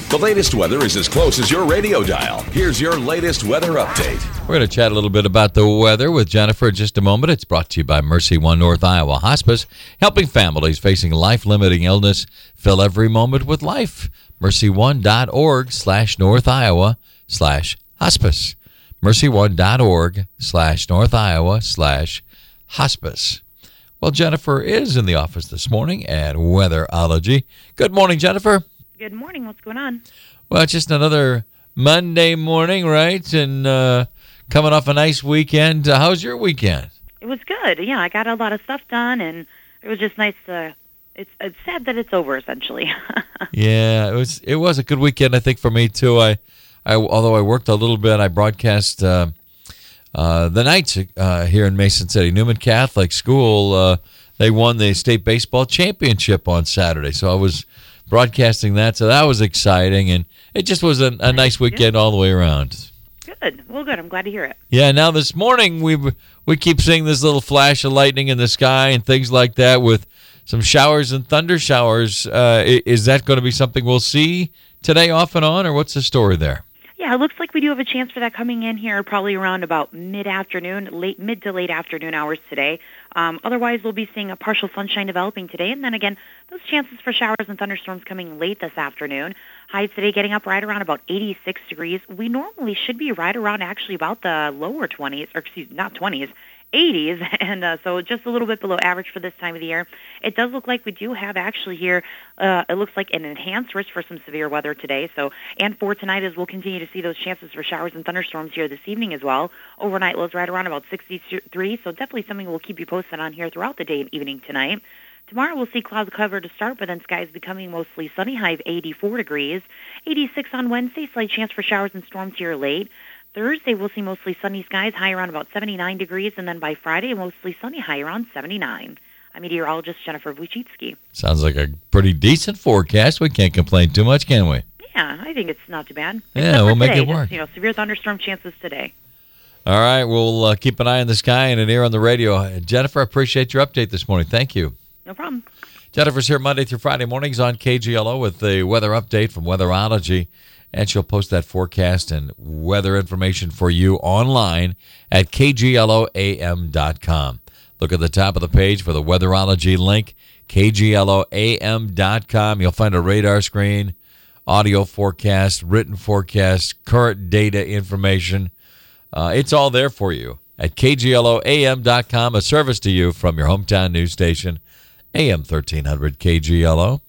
The latest weather is as close as your radio dial. Here's your latest weather update. We're going to chat a little bit about the weather with Jennifer in just a moment. It's brought to you by Mercy One North Iowa Hospice, helping families facing life-limiting illness fill every moment with life. MercyOne.org/North Iowa/hospice. MercyOne.org/North Iowa/hospice. Well, Jennifer is in the office this morning at Weatherology. Good morning, Jennifer. Good morning. What's going on? Well, it's just another Monday morning, right? And coming off a nice weekend. How's your weekend? It was good. Yeah, I got a lot of stuff done, and it was just nice to... It's sad that it's over, essentially. Yeah, it was a good weekend, I think, for me, too. Although I worked a little bit, I broadcast the nights here in Mason City. Newman Catholic School, they won the state baseball championship on Saturday, so I was broadcasting that, so that was exciting, and it just was a nice weekend all the way around. Good. Well, good. I'm glad to hear it. Yeah, now this morning we keep seeing this little flash of lightning in the sky and things like that with some showers and thunder showers. Is that going to be something we'll see today off and on, or what's the story there? Yeah, it looks like we do have a chance for that coming in here probably around about mid-afternoon, mid to late afternoon hours today. Otherwise, we'll be seeing a partial sunshine developing today. And then again, those chances for showers and thunderstorms coming late this afternoon. Highs today getting up right around about 86 degrees. We normally should be right around actually about the lower 20s, or excuse me, not 20s, 80s, and so just a little bit below average for this time of the year. It does look like we do have actually here, it looks like an enhanced risk for some severe weather today. So, and for tonight, as we'll continue to see those chances for showers and thunderstorms here this evening as well. Overnight lows right around about 63, so definitely something we'll keep you posted on here throughout the day and evening tonight. Tomorrow we'll see cloud cover to start, but then skies becoming mostly sunny, high of 84 degrees. 86 on Wednesday, slight chance for showers and storms here late. Thursday, we'll see mostly sunny skies, high around about 79 degrees, and then by Friday, mostly sunny, high around 79. I'm meteorologist Jennifer Wojcicki. Sounds like a pretty decent forecast. We can't complain too much, can we? Yeah, I think it's not too bad. Yeah, we'll make it work. Just, severe thunderstorm chances today. All right, we'll keep an eye on the sky and an ear on the radio. Jennifer, I appreciate your update this morning. Thank you. No problem. Jennifer's here Monday through Friday mornings on KGLO with the weather update from Weatherology. And she'll post that forecast and weather information for you online at kgloam.com. Look at the top of the page for the Weatherology link, kgloam.com. You'll find a radar screen, audio forecast, written forecast, current data information. It's all there for you at kgloam.com, a service to you from your hometown news station, AM 1300 KGLO.